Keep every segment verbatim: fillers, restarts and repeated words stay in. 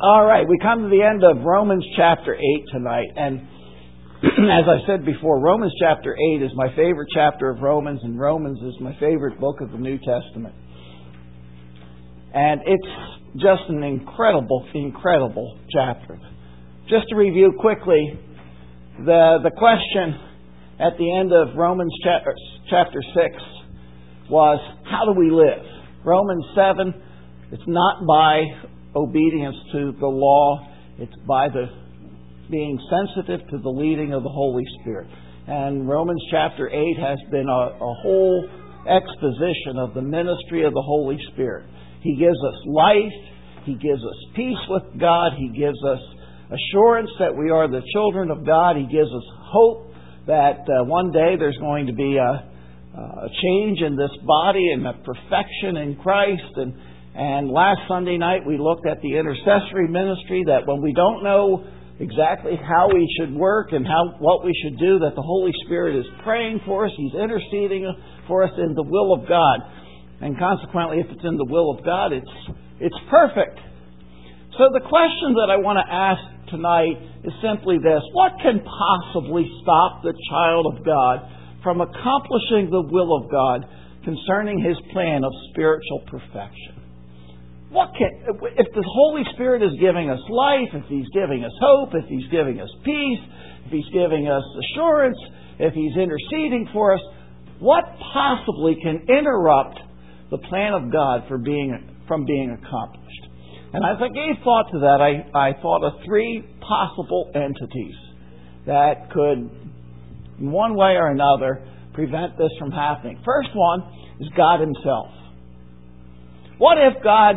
All right, we come to the end of Romans chapter eight tonight. And as I said before, Romans chapter eight is my favorite chapter of Romans, and Romans is my favorite book of the New Testament. And it's just an incredible, incredible chapter. Just to review quickly, the the question at the end of Romans chapter, chapter six was, how do we live? Romans seven, it's not by obedience to the law, it's by the being sensitive to the leading of the Holy Spirit. And Romans chapter eight has been a, a whole exposition of the ministry of the Holy Spirit. He gives us life, He gives us peace with God, He gives us assurance that we are the children of God, He gives us hope that uh, one day there's going to be a, a change in this body and a perfection in Christ. And And last Sunday night we looked at the intercessory ministry, that when we don't know exactly how we should work and how what we should do, that the Holy Spirit is praying for us, He's interceding for us in the will of God. And consequently, if it's in the will of God, it's it's perfect. So the question that I want to ask tonight is simply this: what can possibly stop the child of God from accomplishing the will of God concerning His plan of spiritual perfection? What can, if the Holy Spirit is giving us life, if He's giving us hope, if He's giving us peace, if He's giving us assurance, if He's interceding for us, what possibly can interrupt the plan of God for being, from being accomplished? And as I gave thought to that, I, I thought of three possible entities that could, in one way or another, prevent this from happening. First one is God Himself. What if God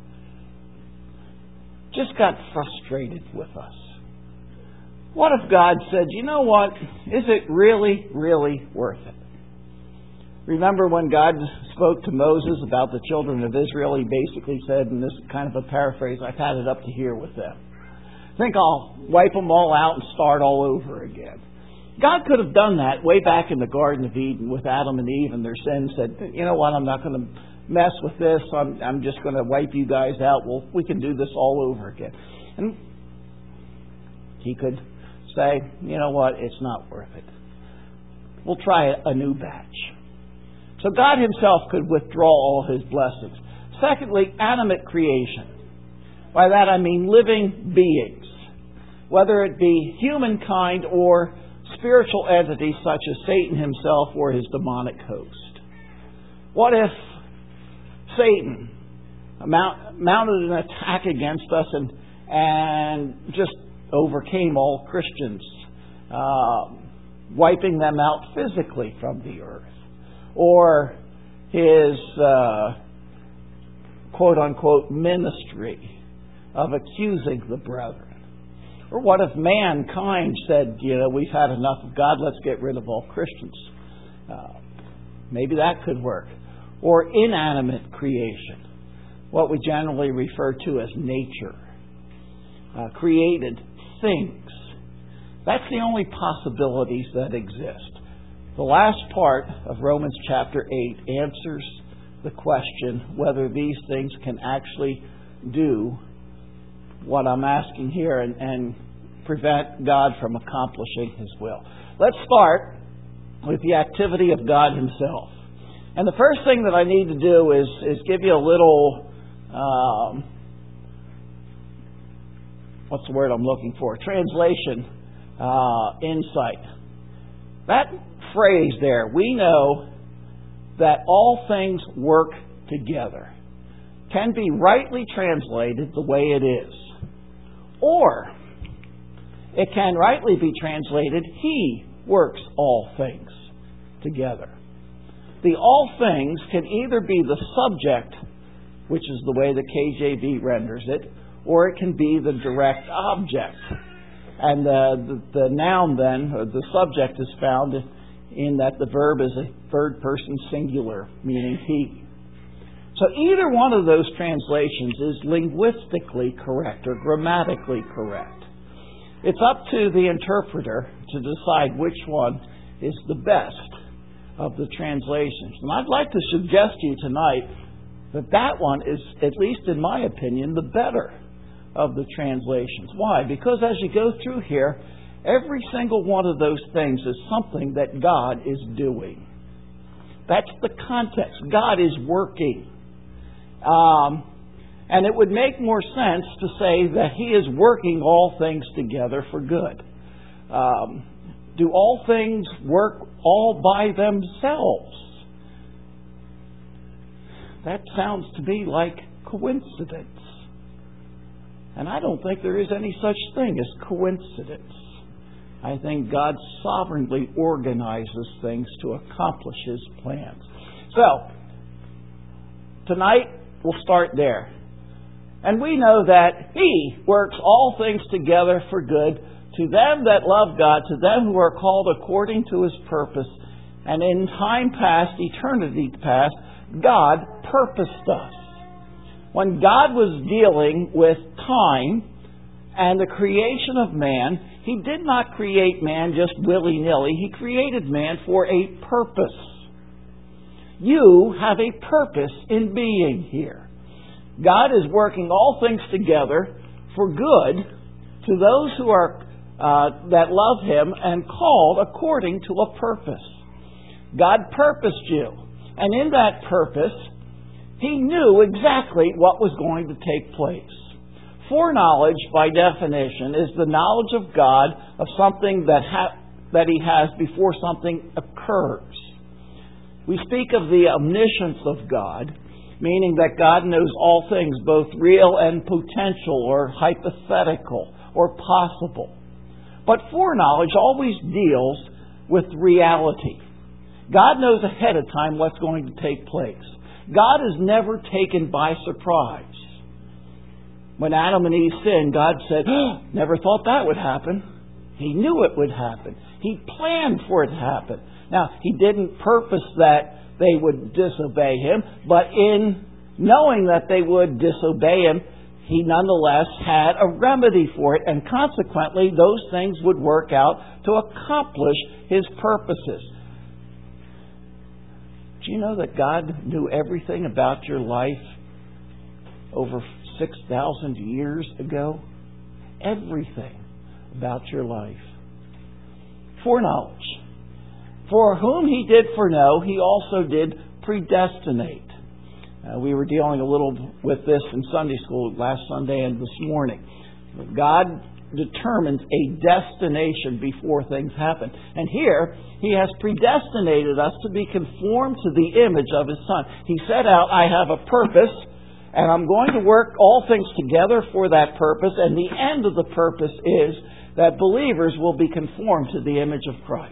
just got frustrated with us? What if God said, you know what, is it really, really worth it? Remember when God spoke to Moses about the children of Israel, He basically said, and this is kind of a paraphrase, I've had it up to here with them. I think I'll wipe them all out and start all over again. God could have done that way back in the Garden of Eden with Adam and Eve and their sin, said, you know what, I'm not going to mess with this, I'm, I'm just going to wipe you guys out. Well, we can do this all over again. And He could say, you know what, it's not worth it. We'll try a new batch. So God Himself could withdraw all His blessings. Secondly, animate creation. By that I mean living beings, whether it be humankind or spiritual entities such as Satan himself or his demonic host. What if Satan mount, mounted an attack against us and and just overcame all Christians, uh, wiping them out physically from the earth? Or his uh, quote-unquote ministry of accusing the brethren? Or what if mankind said, you know, we've had enough of God, let's get rid of all Christians? Uh, maybe that could work. Or inanimate creation, what we generally refer to as nature, uh, created things. That's the only possibilities that exist. The last part of Romans chapter eight answers the question whether these things can actually do what I'm asking here and, and prevent God from accomplishing His will. Let's start with the activity of God Himself. And the first thing that I need to do is, is give you a little, um, what's the word I'm looking for? Translation uh, insight. That phrase there, we know that all things work together, can be rightly translated the way it is. Or it can rightly be translated, He works all things together. The all things can either be the subject, which is the way the K J V renders it, or it can be the direct object. And the, the, the noun then, or the subject, is found in that the verb is a third person singular, meaning he. So either one of those translations is linguistically correct or grammatically correct. It's up to the interpreter to decide which one is the best of the translations. And I'd like to suggest to you tonight that that one is, at least in my opinion, the better of the translations. Why? Because as you go through here, every single one of those things is something that God is doing. That's the context. God is working. Um, and it would make more sense to say that He is working all things together for good. Um, do all things work all by themselves? That sounds to me like coincidence. And I don't think there is any such thing as coincidence. I think God sovereignly organizes things to accomplish His plans. So, tonight we'll start there. And we know that He works all things together for good to them that love God, to them who are called according to His purpose. And in time past, eternity past, God purposed us. When God was dealing with time and the creation of man, He did not create man just willy-nilly. He created man for a purpose. You have a purpose in being here. God is working all things together for good to those who are uh, that love Him and called according to a purpose. God purposed you. And in that purpose, He knew exactly what was going to take place. Foreknowledge, by definition, is the knowledge of God of something that ha- that He has before something occurs. We speak of the omniscience of God, meaning that God knows all things, both real and potential, or hypothetical, or possible. But foreknowledge always deals with reality. God knows ahead of time what's going to take place. God is never taken by surprise. When Adam and Eve sinned, God said, oh, never thought that would happen. He knew it would happen. He planned for it to happen. Now, He didn't purpose that they would disobey Him, but in knowing that they would disobey Him, He nonetheless had a remedy for it, and consequently, those things would work out to accomplish His purposes. Do you know that God knew everything about your life over six thousand years ago? Everything about your life. Foreknowledge. For whom He did foreknow, He also did predestinate. Uh, we were dealing a little with this in Sunday school last Sunday and this morning. God determines a destination before things happen. And here, He has predestinated us to be conformed to the image of His Son. He set out, I have a purpose, and I'm going to work all things together for that purpose, and the end of the purpose is that believers will be conformed to the image of Christ.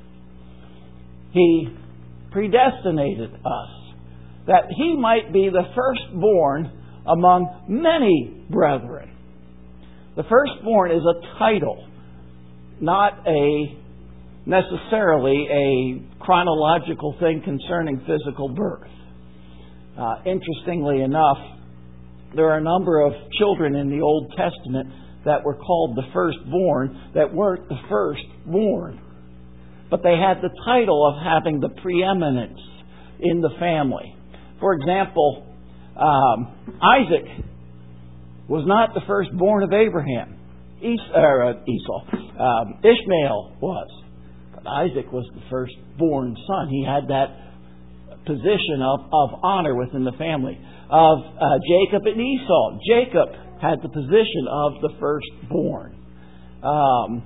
He predestinated us that He might be the firstborn among many brethren. The firstborn is a title, not a necessarily a chronological thing concerning physical birth. Uh, interestingly enough, there are a number of children in the Old Testament that were called the firstborn that weren't the firstborn. But they had the title of having the preeminence in the family. For example, um, Isaac was not the firstborn of Abraham. Es- or, uh, Esau. Um, Ishmael was. But Isaac was the firstborn son. He had that position of, of honor within the family. Of uh, Jacob and Esau. Jacob had the position of the firstborn. Um,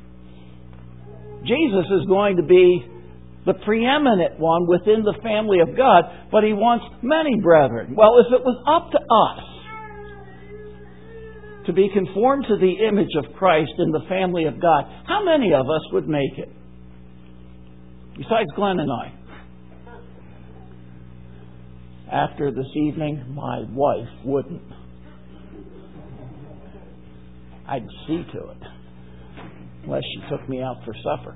Jesus is going to be the preeminent one within the family of God, but He wants many brethren. Well, if it was up to us to be conformed to the image of Christ in the family of God, how many of us would make it? Besides Glenn and I. After this evening, my wife wouldn't. I'd see to it. Unless she took me out for supper.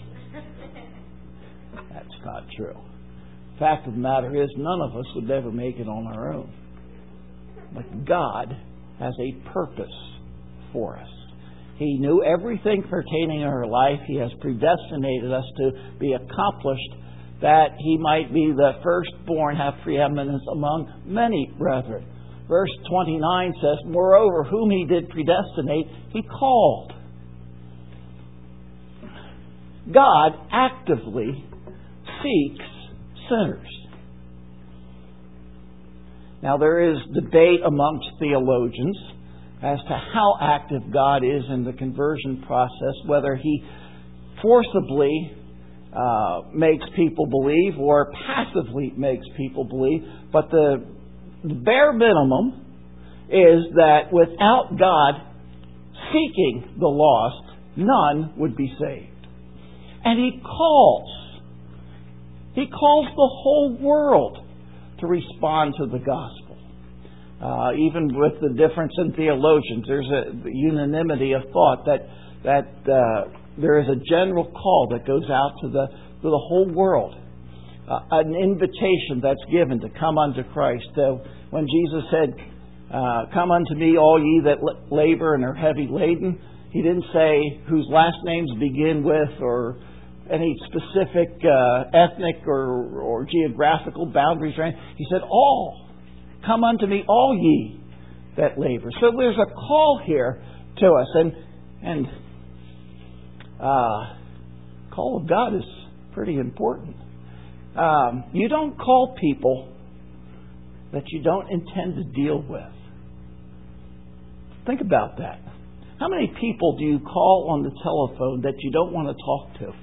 That's not true. Fact of the matter is, none of us would ever make it on our own. But God has a purpose for us. He knew everything pertaining to our life. He has predestinated us to be accomplished, that He might be the firstborn, have preeminence among many brethren. verse twenty-nine says, "Moreover, whom He did predestinate, He called." God actively seeks sinners. Now, there is debate amongst theologians as to how active God is in the conversion process, whether He forcibly uh, makes people believe or passively makes people believe. But the, the bare minimum is that without God seeking the lost, none would be saved. And He calls. He calls the whole world to respond to the gospel. Uh, even with the difference in theologians, there's a unanimity of thought that that uh, there is a general call that goes out to the to the whole world, uh, an invitation that's given to come unto Christ. Uh, when Jesus said, uh, "Come unto me, all ye that labor and are heavy laden," He didn't say whose last names begin with or any specific uh, ethnic or, or geographical boundaries. He said, "All. Come unto me, all ye that labor." So there's a call here to us. And and uh, call of God is pretty important. Um, you don't call people that you don't intend to deal with. Think about that. How many people do you call on the telephone that you don't want to talk to?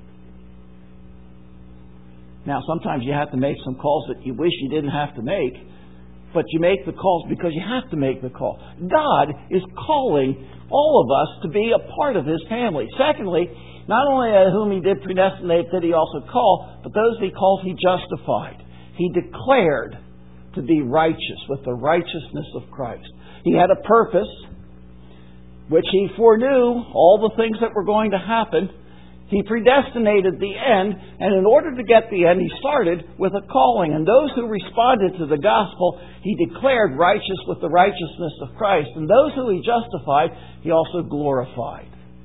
Now, sometimes you have to make some calls that you wish you didn't have to make, but you make the calls because you have to make the call. God is calling all of us to be a part of His family. Secondly, not only whom He did predestinate did He also call, but those He called He justified. He declared to be righteous with the righteousness of Christ. He had a purpose, which He foreknew all the things that were going to happen. He predestinated the end, and in order to get the end, He started with a calling. And those who responded to the gospel, He declared righteous with the righteousness of Christ. And those who He justified, He also glorified.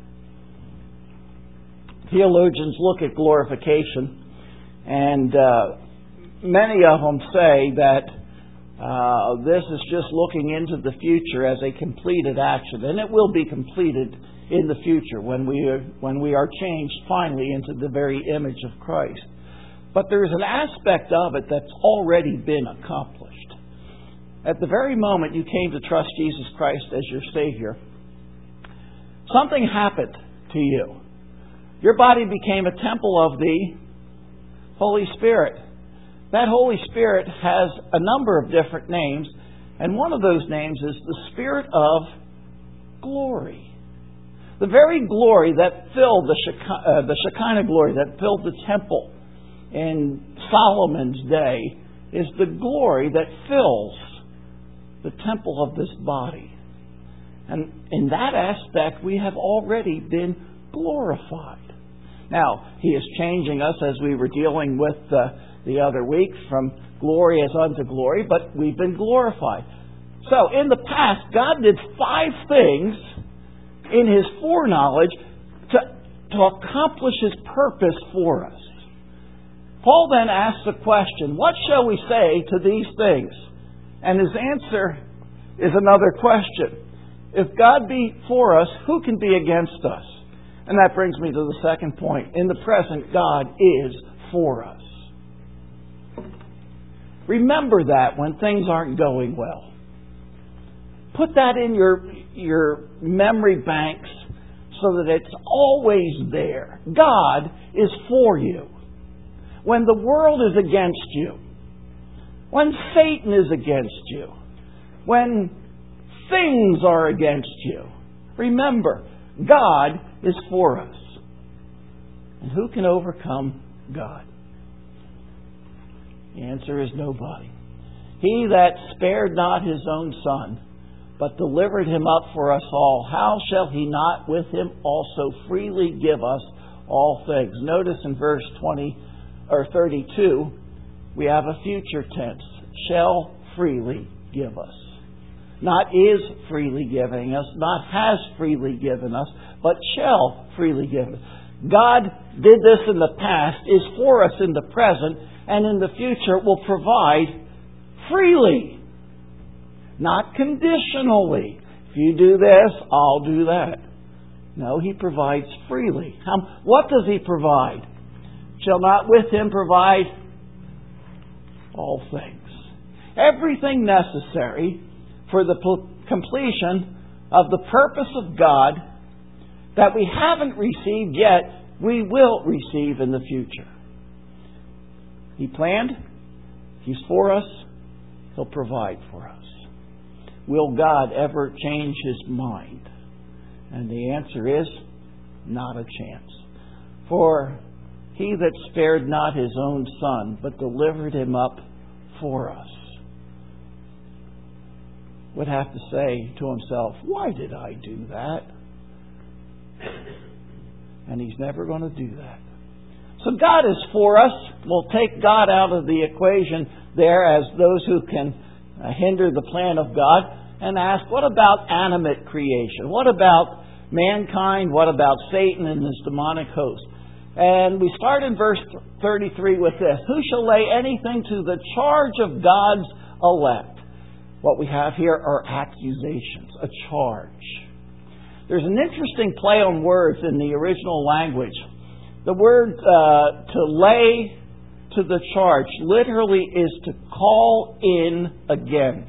Theologians look at glorification, and uh, many of them say that uh, this is just looking into the future as a completed action. And it will be completed in the future when we are, when we are changed finally into the very image of Christ. But there is an aspect of it that's already been accomplished. At the very moment you came to trust Jesus Christ as your Savior, something happened to you. Your body became a temple of the Holy Spirit. That Holy Spirit has a number of different names, and one of those names is the Spirit of glory. The very glory that filled the Shekinah, uh, the Shekinah glory that filled the temple in Solomon's day is the glory that fills the temple of this body. And in that aspect, we have already been glorified. Now, He is changing us as we were dealing with uh, the other week from glory as unto glory, but we've been glorified. So, in the past, God did five things in His foreknowledge to, to accomplish His purpose for us. Paul then asks the question, what shall we say to these things? And his answer is another question. If God be for us, who can be against us? And that brings me to the second point. In the present, God is for us. Remember that when things aren't going well. Put that in your, your memory banks so that it's always there. God is for you. When the world is against you, when Satan is against you, when things are against you, remember, God is for us. And who can overcome God? The answer is nobody. He that spared not His own Son, but delivered Him up for us all, how shall He not with Him also freely give us all things? Notice in verse twenty or thirty-two, we have a future tense. Shall freely give us. Not is freely giving us, not has freely given us, but shall freely give us. God did this in the past, is for us in the present, and in the future will provide freely. not conditionally. If you do this, I'll do that. No, He provides freely. How, what does He provide? Shall not with Him provide all things. Everything necessary for the completion of the purpose of God that we haven't received yet, we will receive in the future. He planned. He's for us. He'll provide for us. Will God ever change His mind? And the answer is, not a chance. For He that spared not His own Son, but delivered Him up for us, would have to say to himself, why did I do that? And He's never going to do that. So God is for us. We'll take God out of the equation there as those who can hinder the plan of God and ask, what about animate creation? What about mankind? What about Satan and his demonic host? And we start in verse thirty-three with this. Who shall lay anything to the charge of God's elect? What we have here are accusations, a charge. There's an interesting play on words in the original language. The word uh, to lay to the charge literally is to call in against.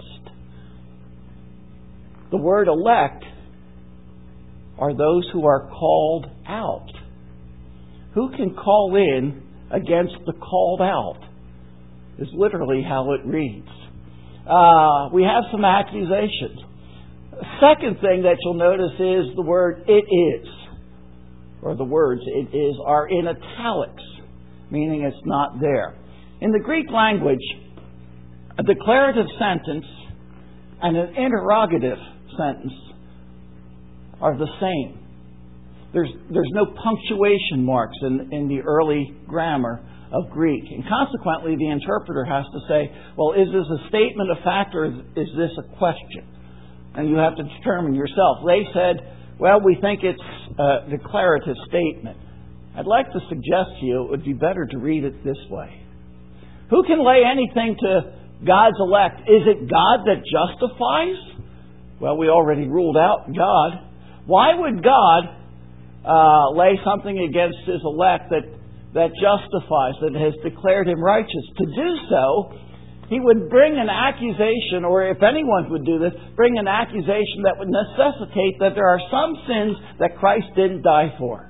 The word elect are those who are called out. Who can call in against the called out is literally how it reads. Uh, we have some accusations. Second thing that you'll notice is the word it is, or the words it is are in italics, meaning it's not there. In the Greek language, a declarative sentence and an interrogative sentence are the same. There's, there's no punctuation marks in, in the early grammar of Greek. And consequently, the interpreter has to say, well, is this a statement of fact or is, is this a question? And you have to determine yourself. They said, well, we think it's a declarative statement. I'd like to suggest to you it would be better to read it this way. Who can lay anything to God's elect? Is it God that justifies? Well, we already ruled out God. Why would God uh, lay something against His elect that, that justifies, that has declared Him righteous? To do so, He would bring an accusation, or if anyone would do this, bring an accusation that would necessitate that there are some sins that Christ didn't die for.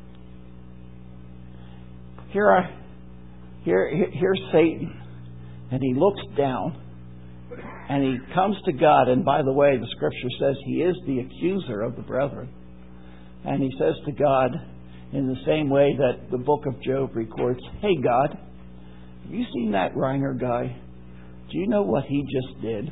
Here, are, here, here's Satan, and he looks down, and he comes to God, and by the way, the Scripture says he is the accuser of the brethren. And he says to God, in the same way that the book of Job records, hey God, have you seen that Reiner guy? Do you know what he just did?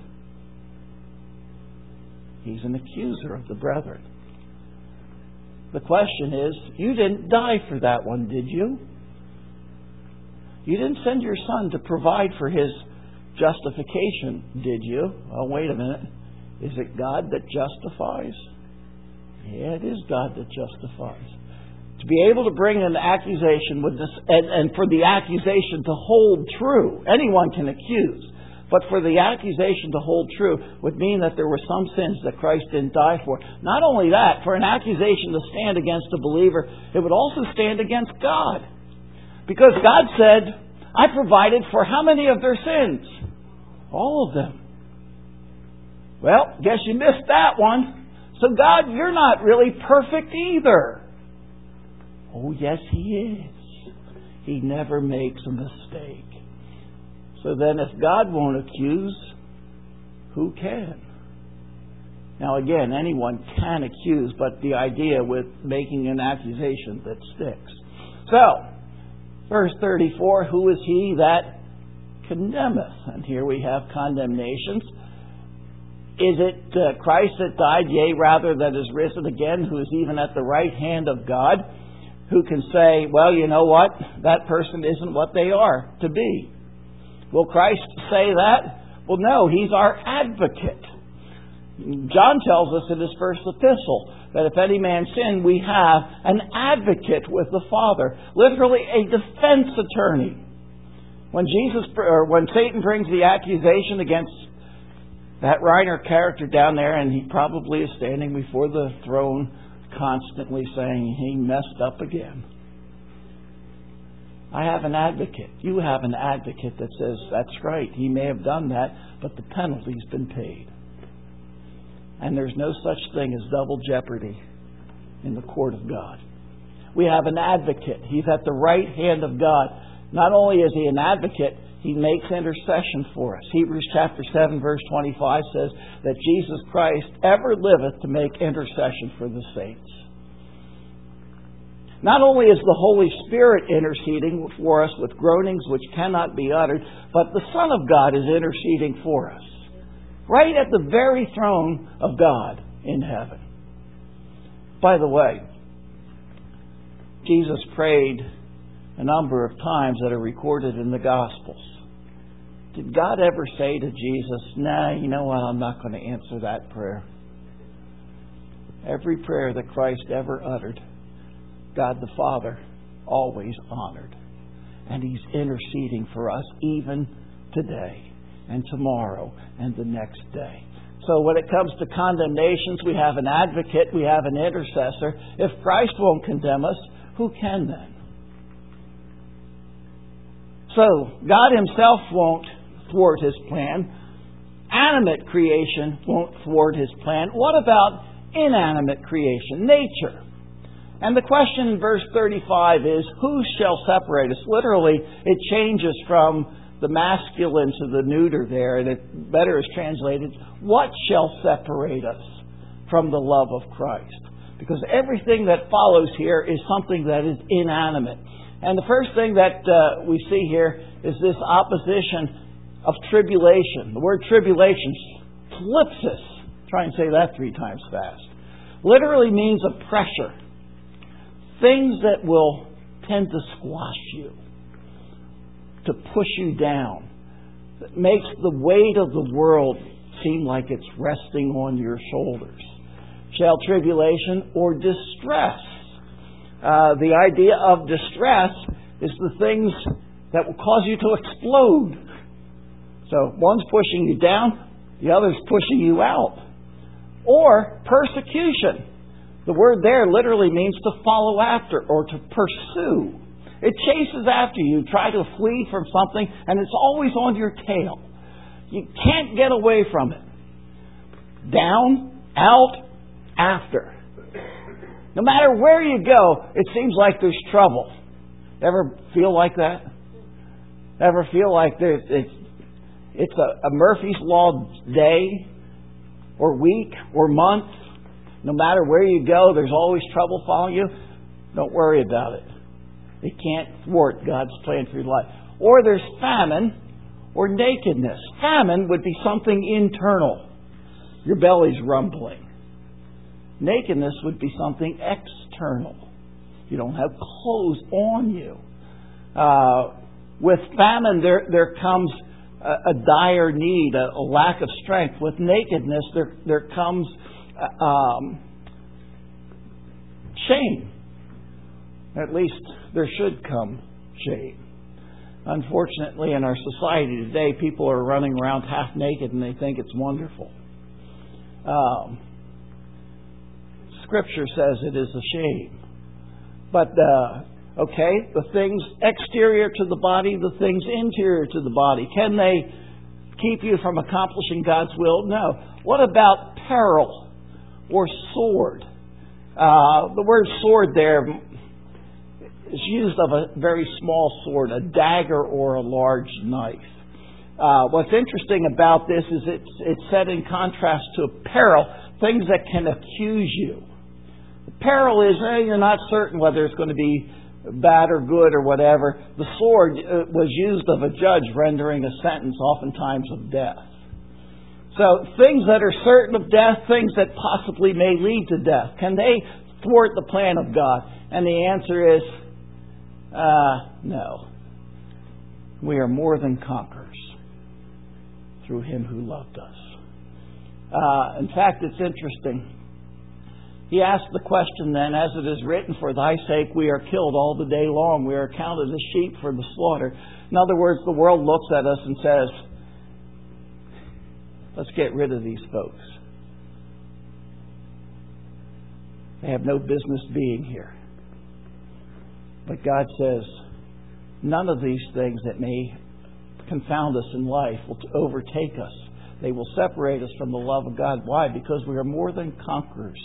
He's an accuser of the brethren. The question is, you didn't die for that one, did you? You didn't send your Son to provide for his justification, did you? Oh, wait a minute. Is it God that justifies? Yeah, it is God that justifies. To be able to bring an accusation with this, and, and for the accusation to hold true, anyone can accuse. But for the accusation to hold true would mean that there were some sins that Christ didn't die for. Not only that, for an accusation to stand against a believer, it would also stand against God. Because God said, I provided for how many of their sins? All of them. Well, guess you missed that one. So God, you're not really perfect either. Oh, yes, He is. He never makes a mistake. So then if God won't accuse, who can? Now again, anyone can accuse, but the idea with making an accusation that sticks. So, verse thirty-four, who is he that condemneth? And here we have condemnations. Is it uh, Christ that died, yea, rather that is risen again, who is even at the right hand of God, who can say, well, you know what? That person isn't what they are to be. Will Christ say that? Well, no, He's our advocate. John tells us in his first epistle that if any man sin, we have an advocate with the Father. Literally a defense attorney. When Jesus, or when Satan brings the accusation against That Reiner character down there, and he probably is standing before the throne constantly saying, he messed up again. I have an advocate. You have an advocate that says, that's right, he may have done that, but the penalty's been paid. And there's no such thing as double jeopardy in the court of God. We have an advocate. He's at the right hand of God. Not only is he an advocate, he makes intercession for us. Hebrews chapter seven verse twenty-five says that Jesus Christ ever liveth to make intercession for the saints. Not only is the Holy Spirit interceding for us with groanings which cannot be uttered, but the Son of God is interceding for us. Right at the very throne of God in heaven. By the way, Jesus prayed a number of times that are recorded in the Gospels. Did God ever say to Jesus, nah, you know what, I'm not going to answer that prayer? Every prayer that Christ ever uttered, God the Father always honored. And He's interceding for us even today and tomorrow and the next day. So when it comes to condemnations, we have an advocate, we have an intercessor. If Christ won't condemn us, who can then? So, God Himself won't thwart His plan. Animate creation won't thwart His plan. What about inanimate creation, nature? And the question in verse thirty-five is, who shall separate us? Literally, it changes from the masculine to the neuter there, and it better is translated, what shall separate us from the love of Christ? Because everything that follows here is something that is inanimate. And the first thing that uh, we see here is this opposition of tribulation. The word tribulation, thlipsis, try and say that three times fast, literally means a pressure. Things that will tend to squash you, to push you down, that makes the weight of the world seem like it's resting on your shoulders. Shall tribulation or distress. Uh, the idea of distress is the things that will cause you to explode. So one's pushing you down, the other's pushing you out. Or persecution. The word there literally means to follow after or to pursue. It chases after you. You try to flee from something and it's always on your tail. You can't get away from it. Down, out, after. No matter where you go, it seems like there's trouble. Ever feel like that? Ever feel like there's it's it's a, a Murphy's Law day or week or month? No matter where you go, there's always trouble following you. Don't worry about it. It can't thwart God's plan for your life. Or there's famine or nakedness. Famine would be something internal. Your belly's rumbling. Nakedness would be something external. You don't have clothes on you. Uh, with famine, there there comes a, a dire need, a, a lack of strength. With nakedness, there there comes uh, um, shame. At least there should come shame. Unfortunately, in our society today, people are running around half naked and they think it's wonderful. Um, Scripture says it is a shame. But, uh, okay, the things exterior to the body, the things interior to the body, can they keep you from accomplishing God's will? No. What about peril or sword? Uh, the word sword there is used of a very small sword, a dagger or a large knife. Uh, what's interesting about this is it's, it's set in contrast to peril, things that can accuse you. The peril is, eh, you're not certain whether it's going to be bad or good or whatever. The sword uh, was used of a judge rendering a sentence, oftentimes of death. So things that are certain of death, things that possibly may lead to death, can they thwart the plan of God? And the answer is, uh, no. We are more than conquerors through Him who loved us. Uh, in fact, it's interesting. He asked the question then, as it is written, for thy sake we are killed all the day long. We are counted as sheep for the slaughter. In other words, the world looks at us and says, Let's get rid of these folks. They have no business being here. But God says, none of these things that may confound us in life will overtake us. They will separate us from the love of God. Why? Because we are more than conquerors.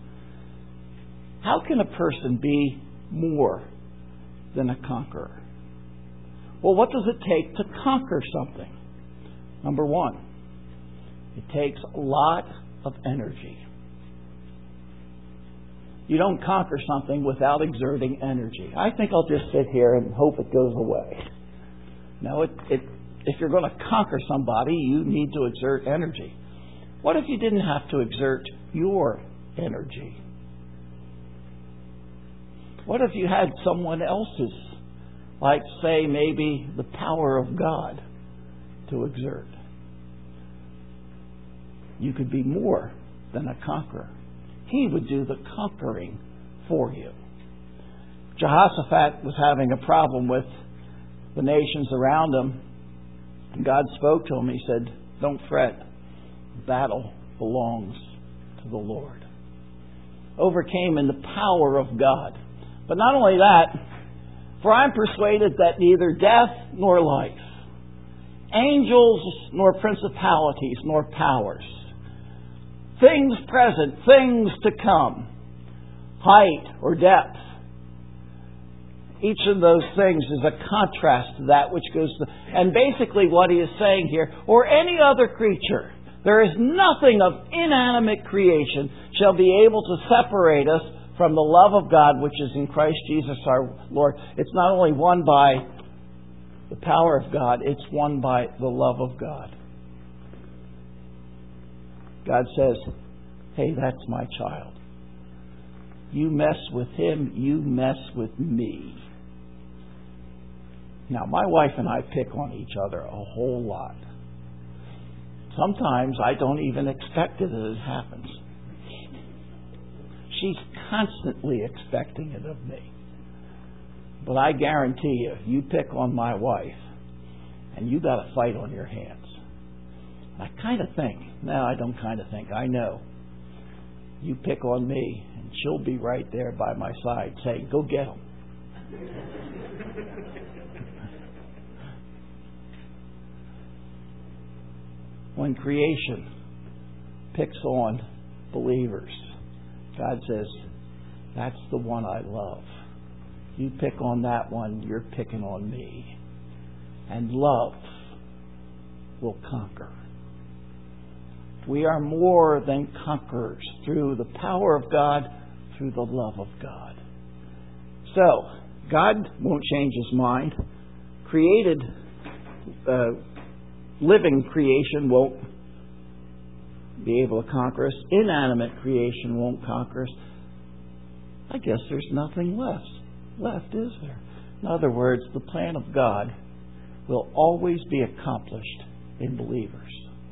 How can a person be more than a conqueror? Well, what does it take to conquer something? Number one, it takes a lot of energy. You don't conquer something without exerting energy. I think I'll just sit here and hope it goes away. No, it, it, if you're going to conquer somebody, you need to exert energy. What if you didn't have to exert your energy? What if you had someone else's, like say maybe the power of God, to exert? You could be more than a conqueror. He would do the conquering for you. Jehoshaphat was having a problem with the nations around him. And God spoke to him. He said, don't fret. Battle belongs to the Lord. Overcame in the power of God. But not only that, for I'm persuaded that neither death nor life, angels nor principalities nor powers, things present, things to come, height or depth, each of those things is a contrast to that which goes to... And basically what he is saying here, or any other creature, there is nothing of inanimate creation shall be able to separate us from the love of God which is in Christ Jesus our Lord. It's not only won by the power of God, it's won by the love of God. God says, hey, that's my child. You mess with him, you mess with me. Now, my wife and I pick on each other a whole lot. Sometimes I don't even expect it as it happens. She's constantly expecting it of me. But I guarantee you, you pick on my wife, and you got a fight on your hands. I kind of think, no, I don't kind of think, I know. You pick on me, and she'll be right there by my side saying, go get him. When creation picks on believers, God says, that's the one I love. You pick on that one, you're picking on me. And love will conquer. We are more than conquerors through the power of God, through the love of God. So, God won't change his mind. Created, uh, living creation won't be able to conquer us. Inanimate creation won't conquer us. I guess there's nothing left. Left, is there? In other words, the plan of God will always be accomplished in believers.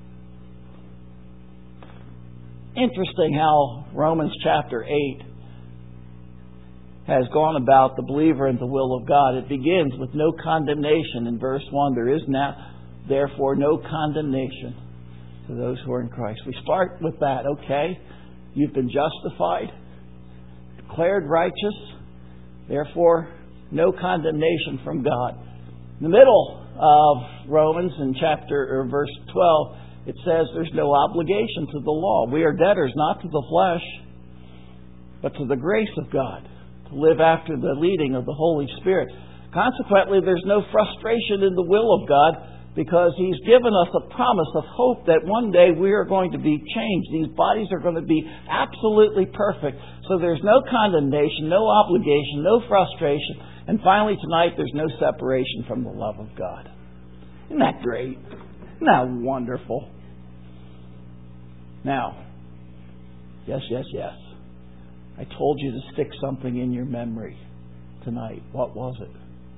Interesting how Romans chapter eight has gone about the believer and the will of God. It begins with no condemnation in verse one. There is now, therefore, no condemnation to those who are in Christ. We start with that, okay? You've been justified, declared righteous, therefore, no condemnation from God. In the middle of Romans, in chapter or verse twelve, it says there's no obligation to the law. We are debtors not to the flesh, but to the grace of God, to live after the leading of the Holy Spirit. Consequently, there's no frustration in the will of God, because He's given us a promise of hope that one day we are going to be changed. These bodies are going to be absolutely perfect. So there's no condemnation, no obligation, no frustration. And finally tonight, there's no separation from the love of God. Isn't that great? Isn't that wonderful? Now, yes, yes, yes. I told you to stick something in your memory tonight. What was it?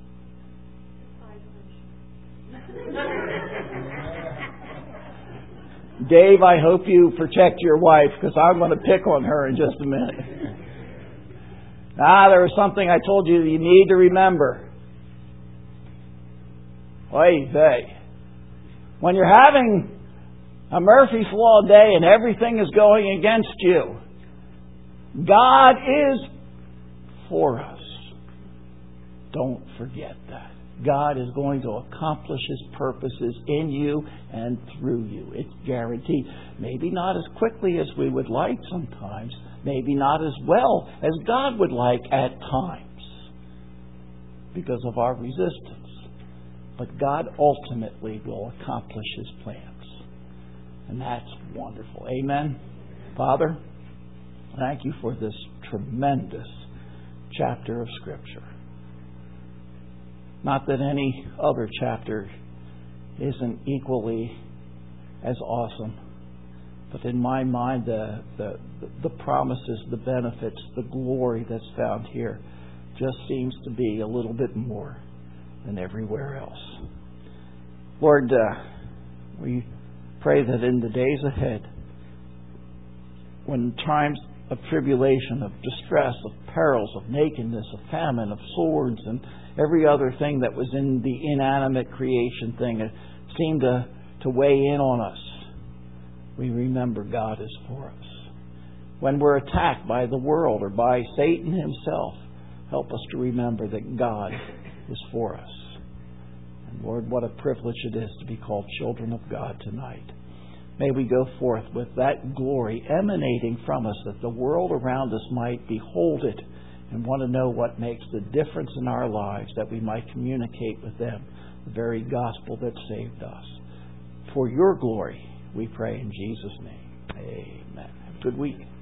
Dave, I hope you protect your wife, because I'm going to pick on her in just a minute. Ah, there was something I told you that you need to remember. Oy vey. When you're having a Murphy's Law day and everything is going against you, God is for us. Don't forget that. God is going to accomplish His purposes in you and through you. It's guaranteed. Maybe not as quickly as we would like sometimes. Maybe not as well as God would like at times because of our resistance. But God ultimately will accomplish His plans. And that's wonderful. Amen. Father, thank you for this tremendous chapter of Scripture. Not that any other chapter isn't equally as awesome, but in my mind, the, the, the promises, the benefits, the glory that's found here just seems to be a little bit more than everywhere else. Lord, uh, we pray that in the days ahead, when times of tribulation, of distress, of perils, of nakedness, of famine, of swords, and every other thing that was in the inanimate creation thing it seemed to, to weigh in on us, we remember God is for us. When we're attacked by the world or by Satan himself, help us to remember that God is for us. And Lord, what a privilege it is to be called children of God tonight. May we go forth with that glory emanating from us, that the world around us might behold it and want to know what makes the difference in our lives, that we might communicate with them the very gospel that saved us. For your glory, we pray in Jesus' name. Amen. Have a good week.